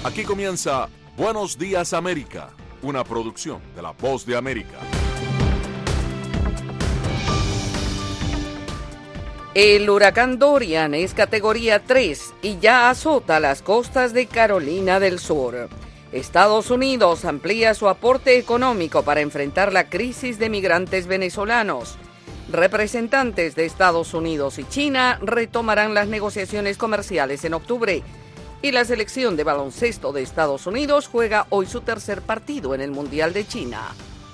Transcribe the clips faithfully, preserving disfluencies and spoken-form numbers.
Aquí comienza Buenos Días América, una producción de La Voz de América. El huracán Dorian es categoría tres y ya azota las costas de Carolina del Sur. Estados Unidos amplía su aporte económico para enfrentar la crisis de migrantes venezolanos. Representantes de Estados Unidos y China retomarán las negociaciones comerciales en octubre. Y la selección de baloncesto de Estados Unidos juega hoy su tercer partido en el Mundial de China.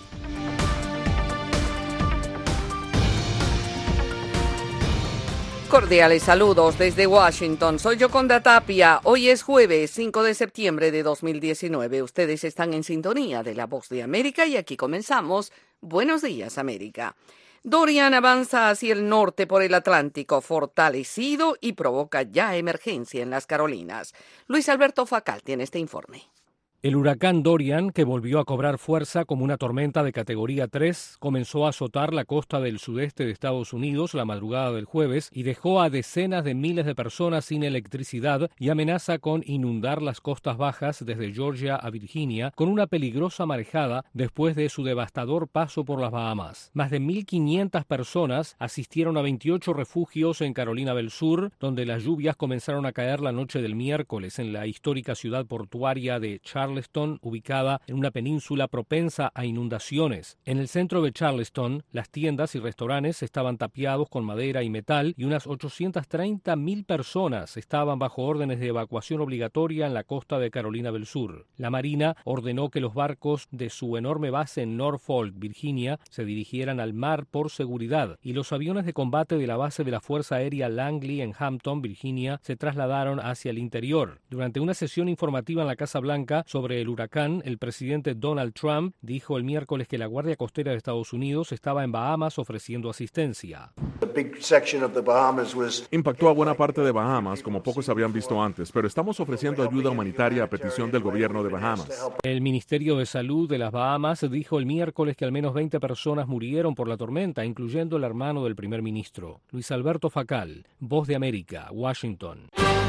Cordiales saludos desde Washington. Soy Yoconda Tapia. Hoy es jueves cinco de septiembre de dos mil diecinueve. Ustedes están en sintonía de La Voz de América y aquí comenzamos Buenos Días América. Dorian avanza hacia el norte por el Atlántico, fortalecido y provoca ya emergencia en las Carolinas. Luis Alberto Facal tiene este informe. El huracán Dorian, que volvió a cobrar fuerza como una tormenta de categoría tres, comenzó a azotar la costa del sudeste de Estados Unidos la madrugada del jueves y dejó a decenas de miles de personas sin electricidad y amenaza con inundar las costas bajas desde Georgia a Virginia con una peligrosa marejada después de su devastador paso por las Bahamas. Más de mil quinientas personas asistieron a veintiocho refugios en Carolina del Sur, donde las lluvias comenzaron a caer la noche del miércoles en la histórica ciudad portuaria de Charleston, ubicada en una península propensa a inundaciones. En el centro de Charleston, las tiendas y restaurantes estaban tapiados con madera y metal y unas ochocientas treinta mil personas estaban bajo órdenes de evacuación obligatoria en la costa de Carolina del Sur. La Marina ordenó que los barcos de su enorme base en Norfolk, Virginia, se dirigieran al mar por seguridad y los aviones de combate de la base de la Fuerza Aérea Langley en Hampton, Virginia, se trasladaron hacia el interior. Durante una sesión informativa en la Casa Blanca sobre Sobre el huracán, el presidente Donald Trump dijo el miércoles que la Guardia Costera de Estados Unidos estaba en Bahamas ofreciendo asistencia. Impactó a buena parte de Bahamas, como pocos habían visto antes, pero estamos ofreciendo ayuda humanitaria a petición del gobierno de Bahamas. El Ministerio de Salud de las Bahamas dijo el miércoles que al menos veinte personas murieron por la tormenta, incluyendo el hermano del primer ministro. Luis Alberto Facal, Voz de América, Washington.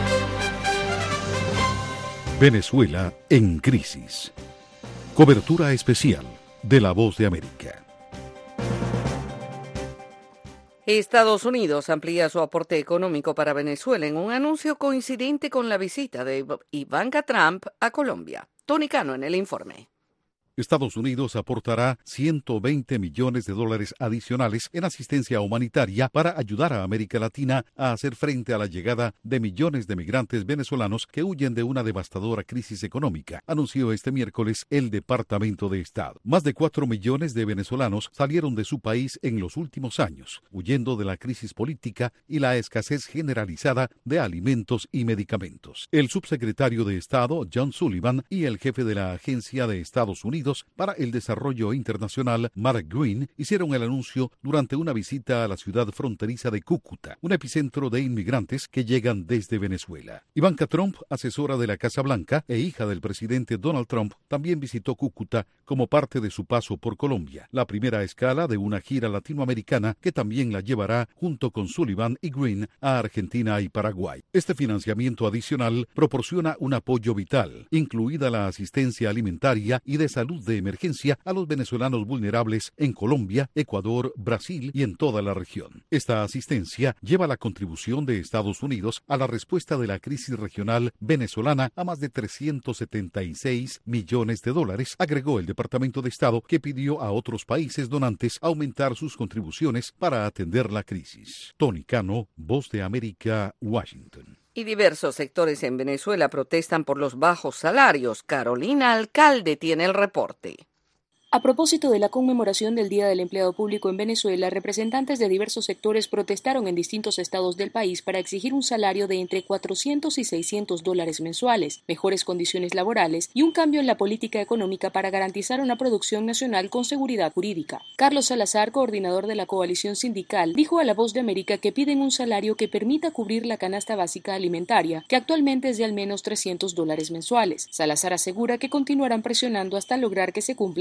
Venezuela en crisis. Cobertura especial de La Voz de América. Estados Unidos amplía su aporte económico para Venezuela en un anuncio coincidente con la visita de Ivanka Trump a Colombia. Tony Cano en el informe. Estados Unidos aportará ciento veinte millones de dólares adicionales en asistencia humanitaria para ayudar a América Latina a hacer frente a la llegada de millones de migrantes venezolanos que huyen de una devastadora crisis económica, anunció este miércoles el Departamento de Estado. Más de cuatro millones de venezolanos salieron de su país en los últimos años, huyendo de la crisis política y la escasez generalizada de alimentos y medicamentos. El subsecretario de Estado, John Sullivan, y el jefe de la Agencia de Estados Unidos para el Desarrollo Internacional, Mark Green, hicieron el anuncio durante una visita a la ciudad fronteriza de Cúcuta, un epicentro de inmigrantes que llegan desde Venezuela. Ivanka Trump, asesora de la Casa Blanca e hija del presidente Donald Trump, también visitó Cúcuta como parte de su paso por Colombia, la primera escala de una gira latinoamericana que también la llevará junto con Sullivan y Green a Argentina y Paraguay. Este financiamiento adicional proporciona un apoyo vital, incluida la asistencia alimentaria y de salud de emergencia a los venezolanos vulnerables en Colombia, Ecuador, Brasil y en toda la región. Esta asistencia lleva la contribución de Estados Unidos a la respuesta de la crisis regional venezolana a más de trescientos setenta y seis millones de dólares, agregó el Departamento de Estado, que pidió a otros países donantes aumentar sus contribuciones para atender la crisis. Tony Cano, Voz de América, Washington. Y diversos sectores en Venezuela protestan por los bajos salarios. Carolina Alcalde tiene el reporte. A propósito de la conmemoración del Día del Empleado Público en Venezuela, representantes de diversos sectores protestaron en distintos estados del país para exigir un salario de entre cuatrocientos y seiscientos dólares mensuales, mejores condiciones laborales y un cambio en la política económica para garantizar una producción nacional con seguridad jurídica. Carlos Salazar, coordinador de la coalición sindical, dijo a La Voz de América que piden un salario que permita cubrir la canasta básica alimentaria, que actualmente es de al menos trescientos dólares mensuales. Salazar asegura que continuarán presionando hasta lograr que se cumplan sus exigencias.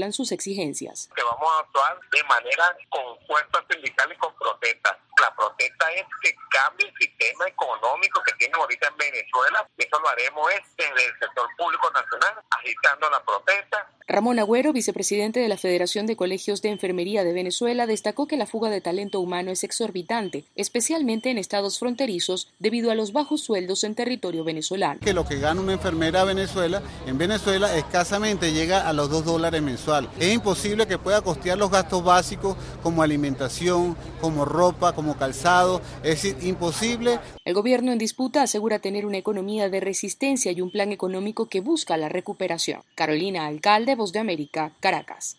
exigencias. Que vamos a actuar de manera con fuerza sindical y con protesta. La protesta es que cambie el sistema económico que tiene ahorita en Venezuela. Eso lo haremos es desde el sector público nacional, agitando la protesta. Ramón Agüero, vicepresidente de la Federación de Colegios de Enfermería de Venezuela, destacó que la fuga de talento humano es exorbitante, especialmente en estados fronterizos, debido a los bajos sueldos en territorio venezolano. Que lo que gana una enfermera a Venezuela, en Venezuela escasamente llega a los dos dólares mensual. Es imposible que pueda costear los gastos básicos como alimentación, como ropa, como calzado, es decir, imposible. El gobierno en disputa asegura tener una economía de resistencia y un plan económico que busca la recuperación. Carolina Alcalde, Voz de América, Caracas.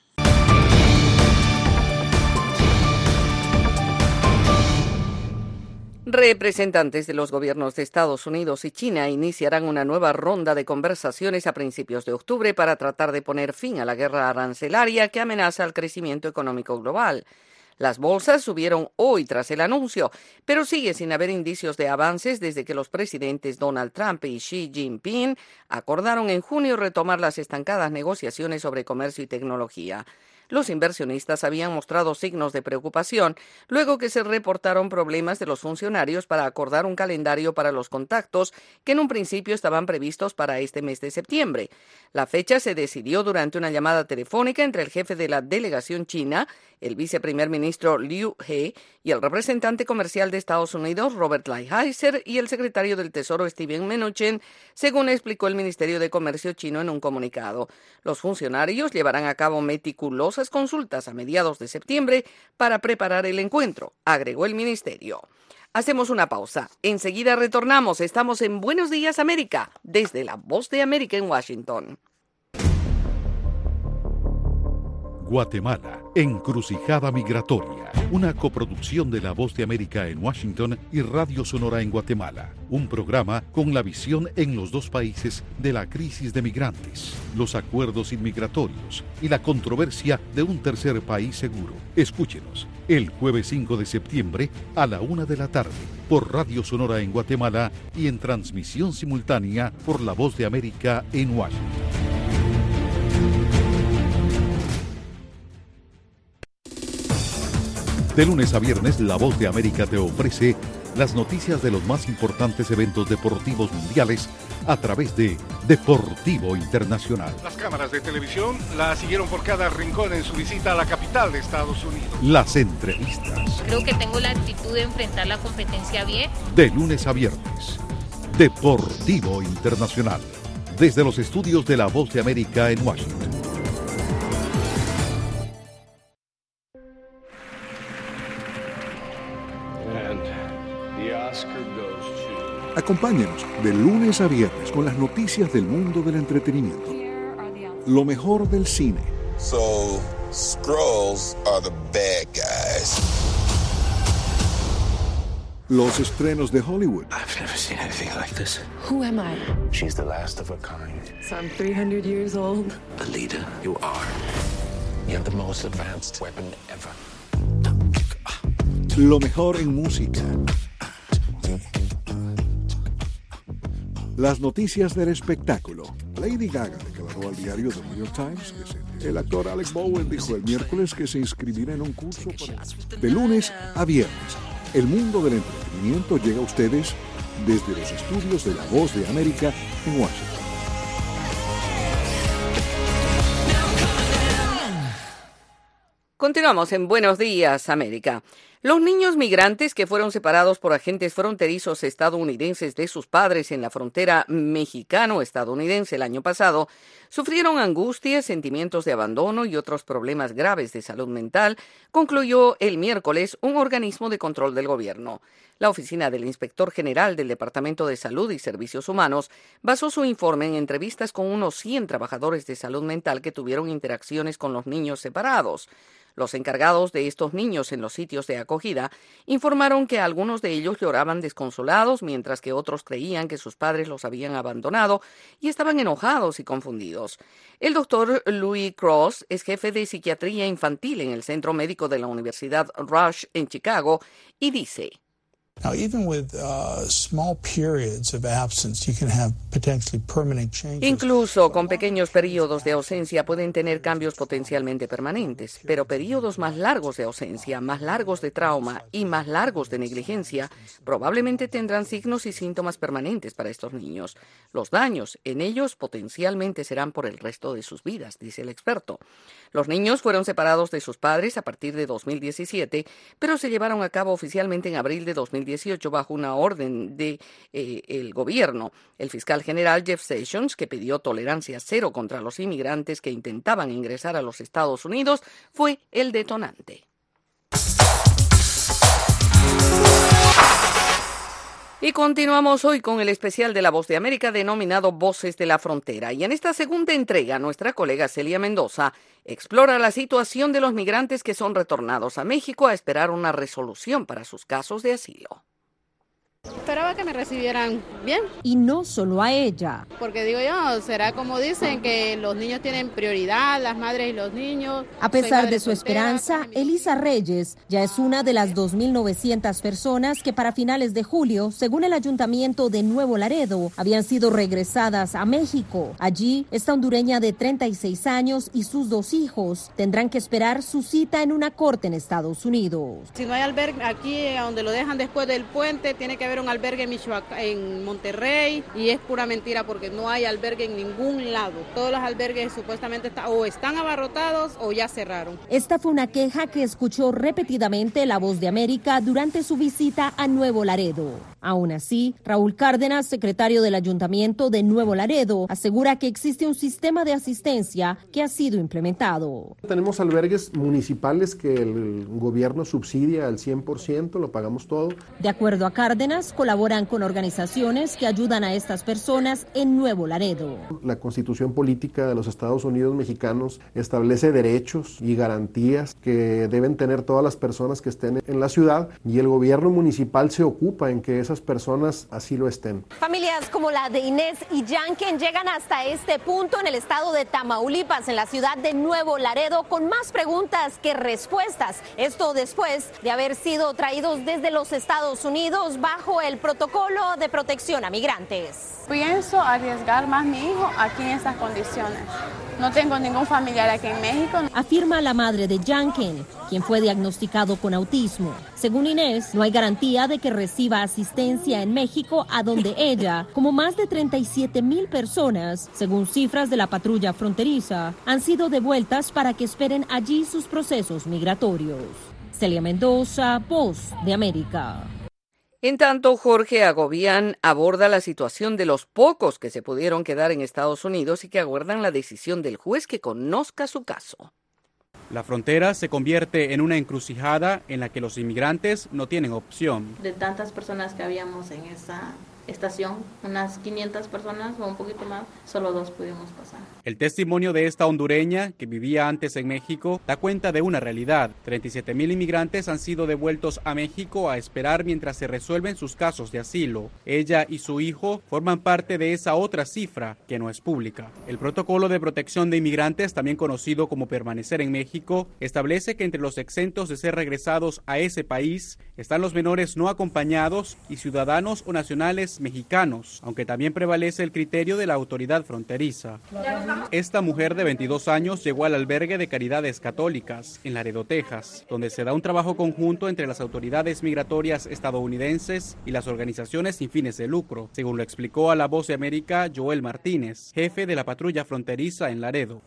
Representantes de los gobiernos de Estados Unidos y China iniciarán una nueva ronda de conversaciones a principios de octubre para tratar de poner fin a la guerra arancelaria que amenaza el crecimiento económico global. Las bolsas subieron hoy tras el anuncio, pero sigue sin haber indicios de avances desde que los presidentes Donald Trump y Xi Jinping acordaron en junio retomar las estancadas negociaciones sobre comercio y tecnología. Los inversionistas habían mostrado signos de preocupación luego que se reportaron problemas de los funcionarios para acordar un calendario para los contactos que en un principio estaban previstos para este mes de septiembre. La fecha se decidió durante una llamada telefónica entre el jefe de la delegación china, el viceprimer ministro Liu He, y el representante comercial de Estados Unidos, Robert Lighthizer, y el secretario del Tesoro, Steven Mnuchin, según explicó el Ministerio de Comercio chino en un comunicado. Los funcionarios llevarán a cabo meticulosas consultas a mediados de septiembre para preparar el encuentro, agregó el ministerio. Hacemos una pausa. Enseguida retornamos. Estamos en Buenos Días América, desde la Voz de América en Washington. Guatemala, encrucijada migratoria. Una coproducción de La Voz de América en Washington y Radio Sonora en Guatemala. Un programa con la visión en los dos países de la crisis de migrantes, los acuerdos inmigratorios y la controversia de un tercer país seguro. Escúchenos el jueves cinco de septiembre a la una de la tarde por Radio Sonora en Guatemala y en transmisión simultánea por La Voz de América en Washington. De lunes a viernes, La Voz de América te ofrece las noticias de los más importantes eventos deportivos mundiales a través de Deportivo Internacional. Las cámaras de televisión la siguieron por cada rincón en su visita a la capital de Estados Unidos. Las entrevistas. Creo que tengo la actitud de enfrentar la competencia bien. De lunes a viernes, Deportivo Internacional. Desde los estudios de La Voz de América en Washington. Acompáñenos de lunes a viernes con las noticias del mundo del entretenimiento. Lo mejor del cine. So, Skrulls are the bad guys. Los estrenos de Hollywood. I've never seen anything like this. Who am I? She's the last of her kind. So I'm three hundred years old. The leader you are. You have the most advanced weapon ever. Lo mejor en música. Las noticias del espectáculo. Lady Gaga declaró al diario The New York Times que se... el actor Alec Bowen dijo el miércoles que se inscribirá en un curso para... De lunes a viernes, el mundo del entretenimiento llega a ustedes desde los estudios de La Voz de América en Washington. Continuamos en Buenos Días, América. Los niños migrantes que fueron separados por agentes fronterizos estadounidenses de sus padres en la frontera mexicano-estadounidense el año pasado sufrieron angustias, sentimientos de abandono y otros problemas graves de salud mental, concluyó el miércoles un organismo de control del gobierno. La oficina del Inspector General del Departamento de Salud y Servicios Humanos basó su informe en entrevistas con unos cien trabajadores de salud mental que tuvieron interacciones con los niños separados. Los encargados de estos niños en los sitios de acogida informaron que algunos de ellos lloraban desconsolados, mientras que otros creían que sus padres los habían abandonado y estaban enojados y confundidos. El doctor Louis Cross es jefe de psiquiatría infantil en el Centro Médico de la Universidad Rush en Chicago y dice: Now, even with uh, small periods of absence, you can have potentially permanent changes. Incluso con pequeños periodos de ausencia pueden tener cambios potencialmente permanentes, pero periodos más largos de ausencia, más largos de trauma y más largos de negligencia probablemente tendrán signos y síntomas permanentes para estos niños. Los daños en ellos potencialmente serán por el resto de sus vidas, dice el experto. Los niños fueron separados de sus padres a partir de dos mil diecisiete, pero se llevaron a cabo oficialmente en abril de dos mil dieciocho bajo una orden del de, eh, gobierno. El fiscal general Jeff Sessions, que pidió tolerancia cero contra los inmigrantes que intentaban ingresar a los Estados Unidos, fue el detonante. Y continuamos hoy con el especial de La Voz de América denominado Voces de la Frontera. Y en esta segunda entrega, nuestra colega Celia Mendoza explora la situación de los migrantes que son retornados a México a esperar una resolución para sus casos de asilo. Esperaba que me recibieran bien. Y no solo a ella. Porque digo yo, será como dicen que los niños tienen prioridad, las madres y los niños. A pesar de su esperanza, Elisa Reyes ya es una de las dos mil novecientas personas que para finales de julio, según el Ayuntamiento de Nuevo Laredo, habían sido regresadas a México. Allí, esta hondureña de treinta y seis años y sus dos hijos tendrán que esperar su cita en una corte en Estados Unidos. Si no hay albergue aquí, donde lo dejan después del puente, tiene que haber un albergue en Michoacán, en Monterrey, y es pura mentira porque no hay albergue en ningún lado. Todos los albergues supuestamente está, o están abarrotados o ya cerraron. Esta fue una queja que escuchó repetidamente La Voz de América durante su visita a Nuevo Laredo. Aún así, Raúl Cárdenas, secretario del Ayuntamiento de Nuevo Laredo, asegura que existe un sistema de asistencia que ha sido implementado. Tenemos albergues municipales que el gobierno subsidia al cien por ciento, lo pagamos todo. De acuerdo a Cárdenas, colaboran con organizaciones que ayudan a estas personas en Nuevo Laredo. La Constitución Política de los Estados Unidos Mexicanos establece derechos y garantías que deben tener todas las personas que estén en la ciudad, y el gobierno municipal se ocupa en que esas personas así lo estén. Familias como la de Inés y Yanken llegan hasta este punto en el estado de Tamaulipas, en la ciudad de Nuevo Laredo, con más preguntas que respuestas. Esto después de haber sido traídos desde los Estados Unidos bajo el protocolo de protección a migrantes. Pienso arriesgar más a mi hijo aquí en estas condiciones. No tengo ningún familiar aquí en México. Afirma la madre de Yanken, quien fue diagnosticado con autismo. Según Inés, no hay garantía de que reciba asistencia en México, a donde ella, como más de treinta y siete mil personas, según cifras de la patrulla fronteriza, han sido devueltas para que esperen allí sus procesos migratorios. Celia Mendoza, Voz de América. En tanto, Jorge Agobián aborda la situación de los pocos que se pudieron quedar en Estados Unidos y que aguardan la decisión del juez que conozca su caso. La frontera se convierte en una encrucijada en la que los inmigrantes no tienen opción. De tantas personas que habíamos en esa estación, unas quinientas personas o un poquito más, solo dos pudimos pasar. El testimonio de esta hondureña, que vivía antes en México, da cuenta de una realidad. treinta y siete mil inmigrantes han sido devueltos a México a esperar mientras se resuelven sus casos de asilo. Ella y su hijo forman parte de esa otra cifra que no es pública. El protocolo de protección de inmigrantes, también conocido como permanecer en México, establece que entre los exentos de ser regresados a ese país están los menores no acompañados y ciudadanos o nacionales mexicanos, aunque también prevalece el criterio de la autoridad fronteriza. Esta mujer de veintidós años llegó al albergue de Caridades Católicas en Laredo, Texas, donde se da un trabajo conjunto entre las autoridades migratorias estadounidenses y las organizaciones sin fines de lucro, según lo explicó a La Voz de América Joel Martínez, jefe de la patrulla fronteriza en Laredo.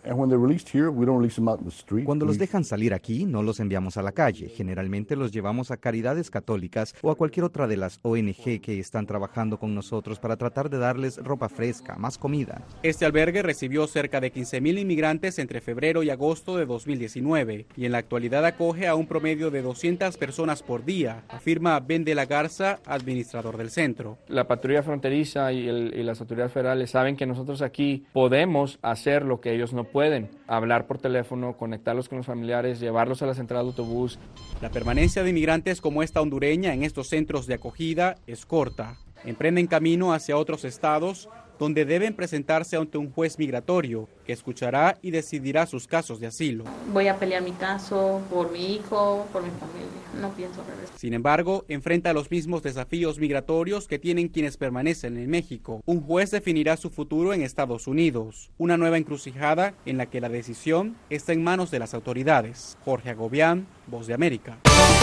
Cuando los dejan salir aquí, no los enviamos a la calle. Generalmente los llevamos a Caridades Católicas o a cualquier otra de las O N G que están trabajando con nosotros para tratar de darles ropa fresca, más comida. Este albergue recibió cerca de quince mil inmigrantes entre febrero y agosto de dos mil diecinueve y en la actualidad acoge a un promedio de doscientas personas por día, afirma Ben de la Garza, administrador del centro. La patrulla fronteriza y, el, y las autoridades federales saben que nosotros aquí podemos hacer lo que ellos no pueden, hablar por teléfono, conectarlos con los familiares, llevarlos a la central de autobús. La permanencia de inmigrantes como esta hondureña en estos centros de acogida es corta. Emprenden camino hacia otros estados donde deben presentarse ante un juez migratorio que escuchará y decidirá sus casos de asilo. Voy a pelear mi caso por mi hijo, por mi familia. No pienso regresar. Sin embargo, enfrenta los mismos desafíos migratorios que tienen quienes permanecen en México. Un juez definirá su futuro en Estados Unidos. Una nueva encrucijada en la que la decisión está en manos de las autoridades. Jorge Agobián, Voz de América.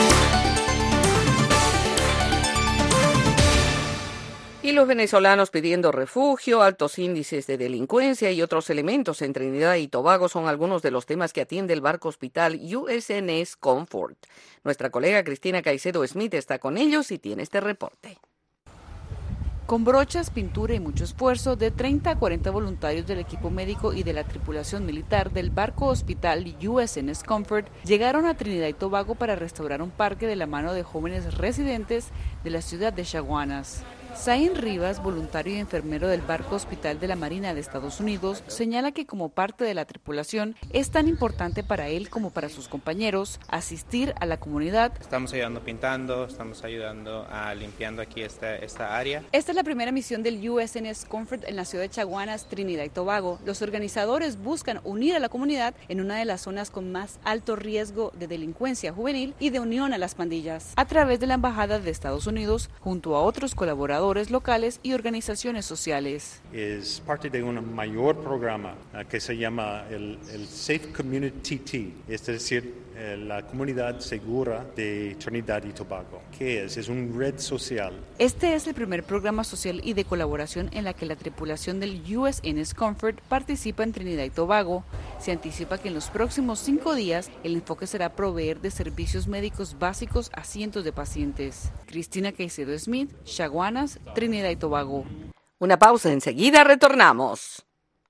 Y los venezolanos pidiendo refugio, altos índices de delincuencia y otros elementos en Trinidad y Tobago son algunos de los temas que atiende el barco hospital U S N S Comfort. Nuestra colega Cristina Caicedo Smith está con ellos y tiene este reporte. Con brochas, pintura y mucho esfuerzo, de treinta a cuarenta voluntarios del equipo médico y de la tripulación militar del barco hospital U S N S Comfort llegaron a Trinidad y Tobago para restaurar un parque de la mano de jóvenes residentes de la ciudad de Chaguanas. Zain Rivas, voluntario y enfermero del barco hospital de la Marina de Estados Unidos, señala que como parte de la tripulación es tan importante para él como para sus compañeros asistir a la comunidad. Estamos ayudando pintando, estamos ayudando a limpiando aquí esta, esta área. Esta es la primera misión del U S N S Comfort en la ciudad de Chaguanas, Trinidad y Tobago. Los organizadores buscan unir a la comunidad en una de las zonas con más alto riesgo de delincuencia juvenil y de unión a las pandillas, a través de la Embajada de Estados Unidos, junto a otros colaboradores locales y organizaciones sociales. Es parte de un mayor programa uh, que se llama el, el Safe Community T, es decir, eh, la comunidad segura de Trinidad y Tobago. ¿Qué es? Es una red social. Este es el primer programa social y de colaboración en la que la tripulación del U S N S Comfort participa en Trinidad y Tobago. Se anticipa que en los próximos cinco días el enfoque será proveer de servicios médicos básicos a cientos de pacientes. Cristina Caicedo Smith, Chaguanas, Trinidad y Tobago. Una pausa, enseguida retornamos.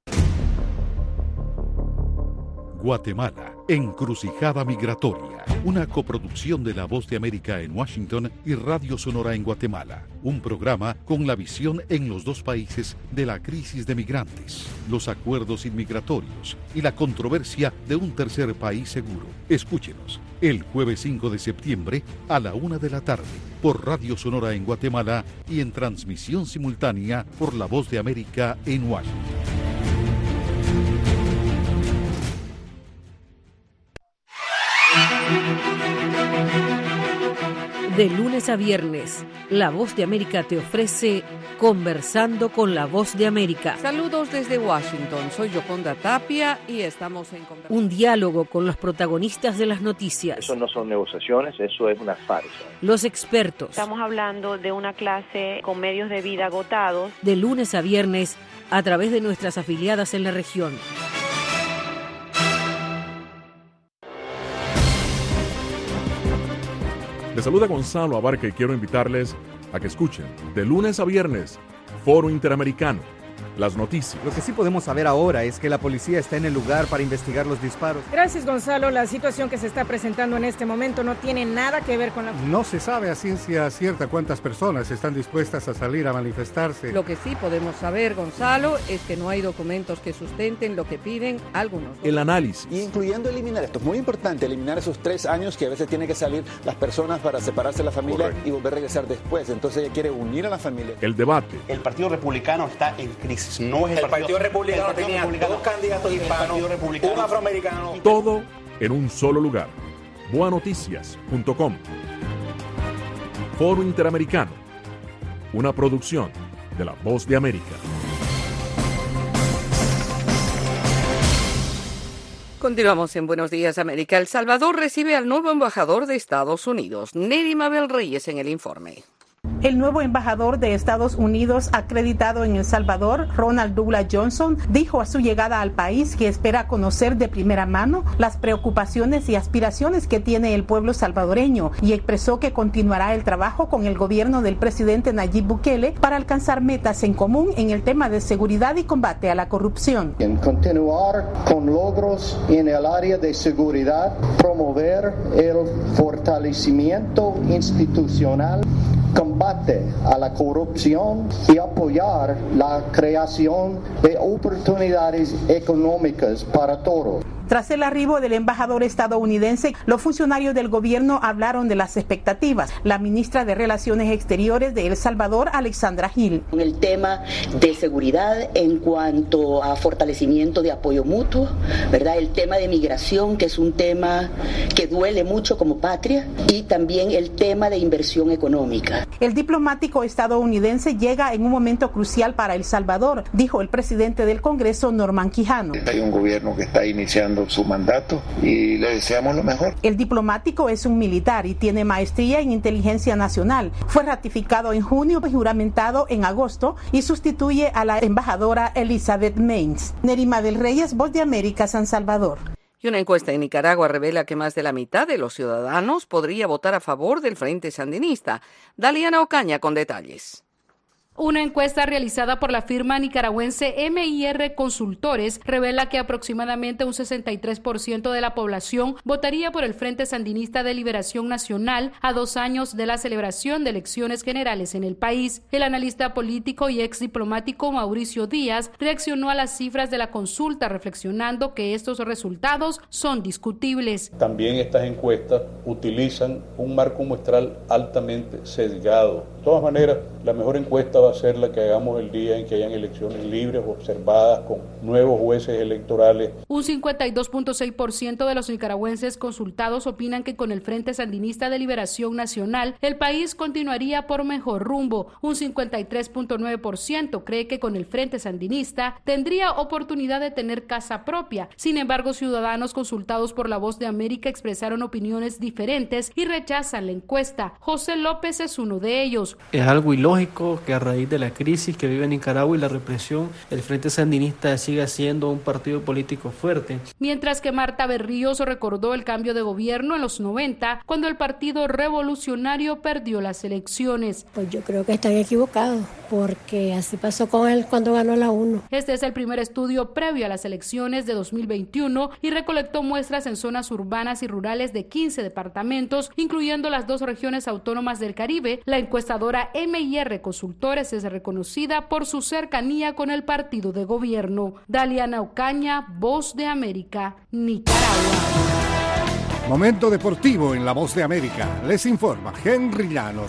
Guatemala, encrucijada migratoria. Una coproducción de La Voz de América en Washington y Radio Sonora en Guatemala. Un programa con la visión en los dos países de la crisis de migrantes, los acuerdos inmigratorios y la controversia de un tercer país seguro. Escúchenos el jueves cinco de septiembre a la una de la tarde por Radio Sonora en Guatemala y en transmisión simultánea por La Voz de América en Washington. De lunes a viernes, La Voz de América te ofrece Conversando con La Voz de América. Saludos desde Washington, soy Yoconda Tapia y estamos en conversación. Un diálogo con los protagonistas de las noticias. Eso no son negociaciones, eso es una farsa. Los expertos. Estamos hablando de una clase con medios de vida agotados. De lunes a viernes, a través de nuestras afiliadas en la región. Les saluda Gonzalo Abarca y quiero invitarles a que escuchen de lunes a viernes Foro Interamericano, las noticias. Lo que sí podemos saber ahora es que la policía está en el lugar para investigar los disparos. Gracias, Gonzalo. La situación que se está presentando en este momento no tiene nada que ver con la... No se sabe a ciencia cierta cuántas personas están dispuestas a salir a manifestarse. Lo que sí podemos saber, Gonzalo, es que no hay documentos que sustenten lo que piden algunos. El análisis. Incluyendo eliminar, esto es muy importante, eliminar esos tres años que a veces tienen que salir las personas para separarse de la familia. Correcto. Y volver a regresar después. Entonces ella quiere unir a la familia. El debate. El Partido Republicano está en crisis. No es el, el Partido, Partido Republicano. El Partido tenía Republicano, dos candidatos hispanos, un afroamericano. Todo en un solo lugar. boa noticias punto com. Foro Interamericano. Una producción de La Voz de América. Continuamos en Buenos Días América. El Salvador recibe al nuevo embajador de Estados Unidos. Nery Mabel Reyes en el informe. El nuevo embajador de Estados Unidos acreditado en El Salvador, Ronald Douglas Johnson, dijo a su llegada al país que espera conocer de primera mano las preocupaciones y aspiraciones que tiene el pueblo salvadoreño y expresó que continuará el trabajo con el gobierno del presidente Nayib Bukele para alcanzar metas en común en el tema de seguridad y combate a la corrupción. En continuar con logros en el área de seguridad, promover el fortalecimiento institucional, combate a la corrupción y apoyar la creación de oportunidades económicas para todos. Tras el arribo del embajador estadounidense, los funcionarios del gobierno hablaron de las expectativas. La ministra de Relaciones Exteriores de El Salvador, Alexandra Gil. El tema de seguridad en cuanto a fortalecimiento de apoyo mutuo, ¿verdad? El tema de migración, que es un tema que duele mucho como patria, y también el tema de inversión económica. El diplomático estadounidense llega en un momento crucial para El Salvador, dijo el presidente del Congreso, Norman Quijano. Hay un gobierno que está iniciando su mandato y le deseamos lo mejor. El diplomático es un militar y tiene maestría en inteligencia nacional. Fue ratificado en junio y juramentado en agosto y sustituye a la embajadora Elizabeth Mains. Nerima del Reyes, Voz de América, San Salvador. Y una encuesta en Nicaragua revela que más de la mitad de los ciudadanos podría votar a favor del Frente Sandinista. Daliana Ocaña con detalles. Una encuesta realizada por la firma nicaragüense M I R Consultores revela que aproximadamente un sesenta y tres por ciento de la población votaría por el Frente Sandinista de Liberación Nacional a dos años de la celebración de elecciones generales en el país. El analista político y ex diplomático Mauricio Díaz reaccionó a las cifras de la consulta, reflexionando que estos resultados son discutibles. También estas encuestas utilizan un marco muestral altamente sesgado. De todas maneras, la mejor encuesta va a ser la que hagamos el día en que hayan elecciones libres, observadas, con nuevos jueces electorales. Un cincuenta y dos punto seis por ciento de los nicaragüenses consultados opinan que con el Frente Sandinista de Liberación Nacional el país continuaría por mejor rumbo. Un cincuenta y tres punto nueve por ciento cree que con el Frente Sandinista tendría oportunidad de tener casa propia. Sin embargo, ciudadanos consultados por La Voz de América expresaron opiniones diferentes y rechazan la encuesta. José López es uno de ellos. Es algo ilógico que a raíz de la crisis que vive Nicaragua y la represión, el Frente Sandinista siga siendo un partido político fuerte. Mientras que Marta Berríos recordó el cambio de gobierno en los noventa, cuando el Partido Revolucionario perdió las elecciones. Pues yo creo que están equivocados, porque así pasó con él cuando ganó la UNO. Este es el primer estudio previo a las elecciones de dos mil veintiuno y recolectó muestras en zonas urbanas y rurales de quince departamentos, incluyendo las dos regiones autónomas del Caribe. La encuestadora M I R Consultores es reconocida por su cercanía con el partido de gobierno. Daliana Ocaña, Voz de América, Nicaragua. Momento deportivo en La Voz de América. Les informa Henry Llanos.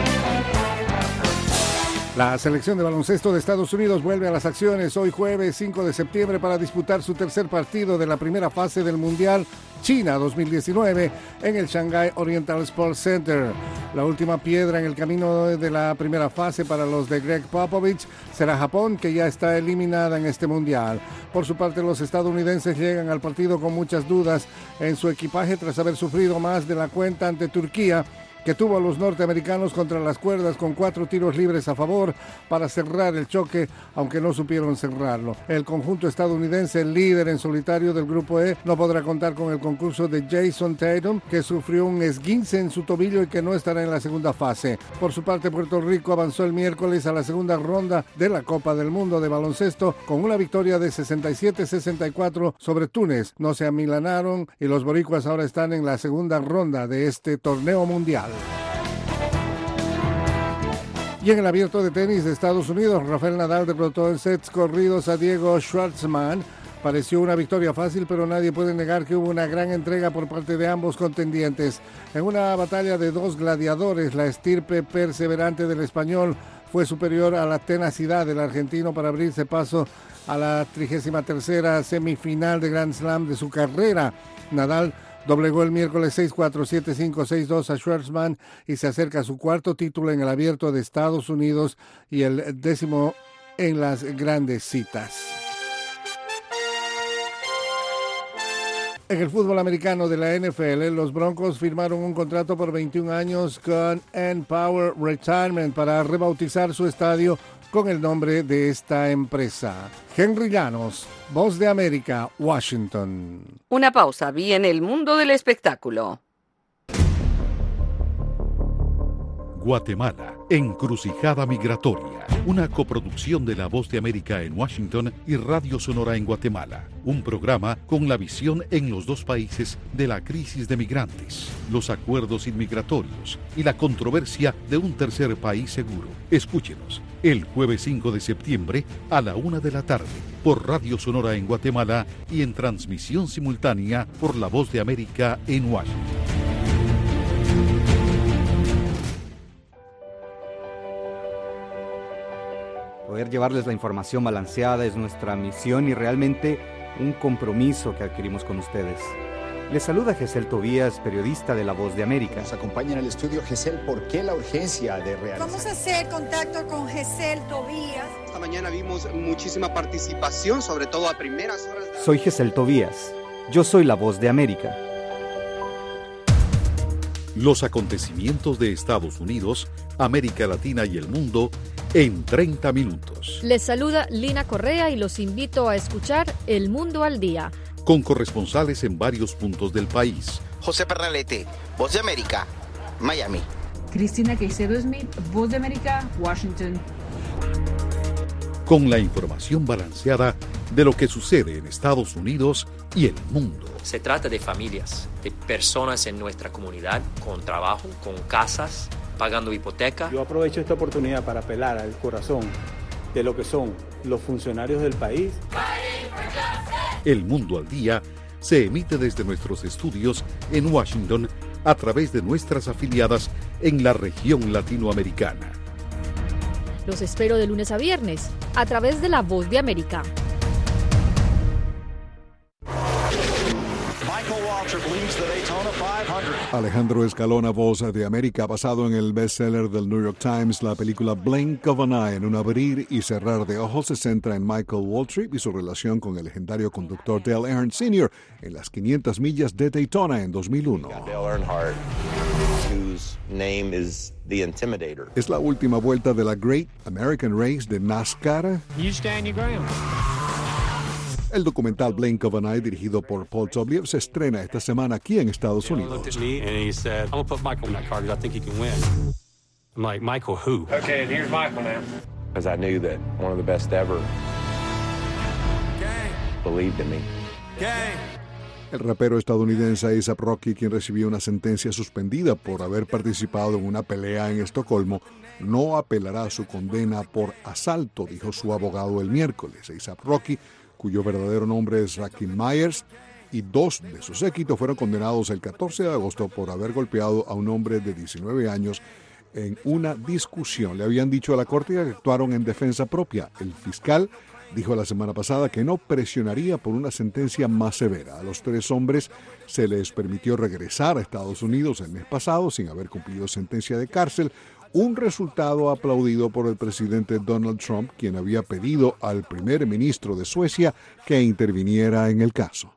La selección de baloncesto de Estados Unidos vuelve a las acciones hoy jueves cinco de septiembre para disputar su tercer partido de la primera fase del Mundial China dos mil diecinueve en el Shanghai Oriental Sports Center. La última piedra en el camino de la primera fase para los de Greg Popovich será Japón, que ya está eliminada en este Mundial. Por su parte, los estadounidenses llegan al partido con muchas dudas en su equipaje tras haber sufrido más de la cuenta ante Turquía, que tuvo a los norteamericanos contra las cuerdas con cuatro tiros libres a favor para cerrar el choque, aunque no supieron cerrarlo. El conjunto estadounidense, el líder en solitario del Grupo E, no podrá contar con el concurso de Jason Tatum, que sufrió un esguince en su tobillo y que no estará en la segunda fase. Por su parte, Puerto Rico avanzó el miércoles a la segunda ronda de la Copa del Mundo de baloncesto con una victoria de sesenta y siete a sesenta y cuatro sobre Túnez. No se amilanaron y los boricuas ahora están en la segunda ronda de este torneo mundial. Y en el abierto de tenis de Estados Unidos, Rafael Nadal derrotó en sets corridos a Diego Schwartzman. Pareció una victoria fácil, pero nadie puede negar que hubo una gran entrega por parte de ambos contendientes. En una batalla de dos gladiadores, la estirpe perseverante del español fue superior a la tenacidad del argentino para abrirse paso a la trigésima tercera semifinal de Grand Slam de su carrera. Nadal doblegó el miércoles seis cuatro, siete cinco, seis dos a Schwartzman y se acerca a su cuarto título en el abierto de Estados Unidos y el décimo en las grandes citas. En el fútbol americano de la N F L, los Broncos firmaron un contrato por veintiún años con Empower Retirement para rebautizar su estadio con el nombre de esta empresa. Henry Llanos, Voz de América, Washington. Una pausa, viene el mundo del espectáculo. Guatemala Encrucijada Migratoria, una coproducción de La Voz de América en Washington y Radio Sonora en Guatemala. Un programa con la visión en los dos países de la crisis de migrantes, los acuerdos inmigratorios y la controversia de un tercer país seguro. Escúchenos el jueves cinco de septiembre a la una de la tarde por Radio Sonora en Guatemala y en transmisión simultánea por La Voz de América en Washington. Poder llevarles la información balanceada es nuestra misión y realmente un compromiso que adquirimos con ustedes. Les saluda Gesel Tobías, periodista de La Voz de América. Nos acompaña en el estudio Gesel. ¿Por qué la urgencia de realizar? Vamos a hacer contacto con Gesel Tobías. Esta mañana vimos muchísima participación, sobre todo a primeras horas. De... Soy Gesel Tobías. Yo soy La Voz de América. Los acontecimientos de Estados Unidos, América Latina y el mundo en treinta minutos. Les saluda Lina Correa y los invito a escuchar El Mundo al Día. Con corresponsales en varios puntos del país. José Pernalete, Voz de América, Miami. Cristina Caicedo Smith, Voz de América, Washington. Con la información balanceada de lo que sucede en Estados Unidos y el mundo. Se trata de familias, de personas en nuestra comunidad, con trabajo, con casas, pagando hipoteca. Yo aprovecho esta oportunidad para apelar al corazón de lo que son los funcionarios del país. El Mundo al Día se emite desde nuestros estudios en Washington a través de nuestras afiliadas en la región latinoamericana. Los espero de lunes a viernes a través de La Voz de América. Alejandro Escalona, Voz de América, basado en el bestseller del New York Times, la película Blink of an Eye, en un abrir y cerrar de ojos, se centra en Michael Waltrip y su relación con el legendario conductor Dale Earnhardt senior en las quinientas millas de Daytona en dos mil uno. Dale Earnhardt, whose name is the Intimidator. Es la última vuelta de la Great American Race de NASCAR. You stand your ground. El documental Blink of an Eye, dirigido por Paul Tobliev, se estrena esta semana aquí en Estados Unidos. Because I knew that one of the best ever believed in me. El rapero estadounidense A$ap Rocky, quien recibió una sentencia suspendida por haber participado en una pelea en Estocolmo, no apelará a su condena por asalto, dijo su abogado el miércoles. A$ap Rocky, cuyo verdadero nombre es Rakim Myers, y dos de sus séquitos fueron condenados el catorce de agosto por haber golpeado a un hombre de diecinueve años en una discusión. Le habían dicho a la corte que actuaron en defensa propia. El fiscal dijo la semana pasada que no presionaría por una sentencia más severa. A los tres hombres se les permitió regresar a Estados Unidos el mes pasado sin haber cumplido sentencia de cárcel, un resultado aplaudido por el presidente Donald Trump, quien había pedido al primer ministro de Suecia que interviniera en el caso.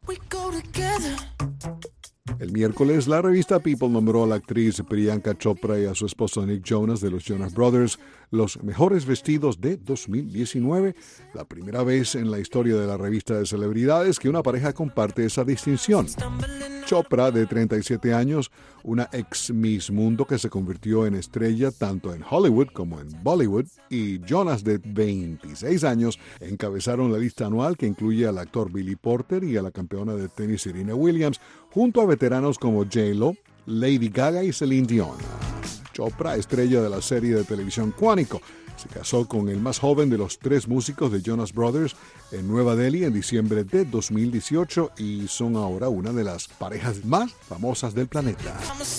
El miércoles, la revista People nombró a la actriz Priyanka Chopra y a su esposo Nick Jonas de los Jonas Brothers los mejores vestidos de dos mil diecinueve, la primera vez en la historia de la revista de celebridades que una pareja comparte esa distinción. Chopra, de treinta y siete años, una ex Miss Mundo que se convirtió en estrella tanto en Hollywood como en Bollywood, y Jonas, de veintiséis años, encabezaron la lista anual que incluye al actor Billy Porter y a la campeona de tenis Serena Williams, junto a veteranos como J-Lo, Lady Gaga y Celine Dion. Chopra, estrella de la serie de televisión Quantico, se casó con el más joven de los tres músicos de Jonas Brothers en Nueva Delhi en diciembre de dos mil dieciocho y son ahora una de las parejas más famosas del planeta.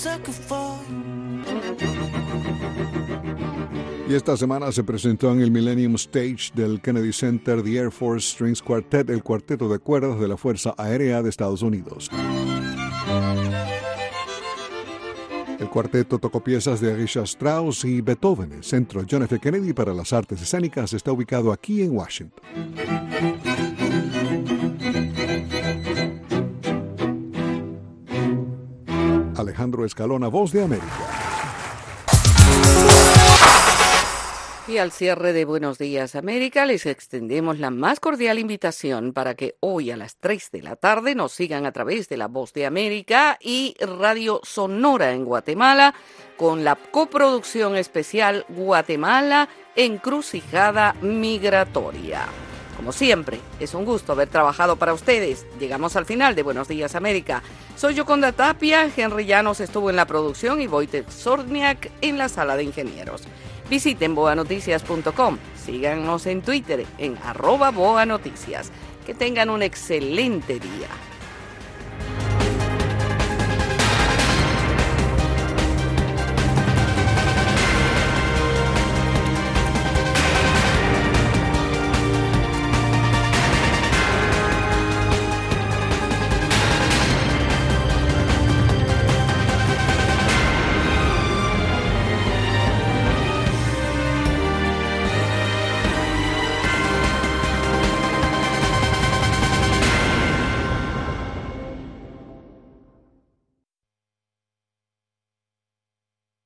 Y esta semana se presentó en el Millennium Stage del Kennedy Center The Air Force Strings Quartet, el cuarteto de cuerdas de la Fuerza Aérea de Estados Unidos. El cuarteto tocó piezas de Richard Strauss y Beethoven. El Centro John F. Kennedy para las Artes Escénicas está ubicado aquí en Washington. Alejandro Escalona, Voz de América. Y al cierre de Buenos Días América les extendemos la más cordial invitación para que hoy a las tres de la tarde nos sigan a través de La Voz de América y Radio Sonora en Guatemala con la coproducción especial Guatemala Encrucijada Migratoria. Como siempre, es un gusto haber trabajado para ustedes. Llegamos al final de Buenos Días América. Soy Yoconda Tapia, Henry Llanos estuvo en la producción y Wojtek Zorniak en la sala de ingenieros. Visiten boa noticias punto com, síganos en Twitter en arroba boanoticias. Que tengan un excelente día.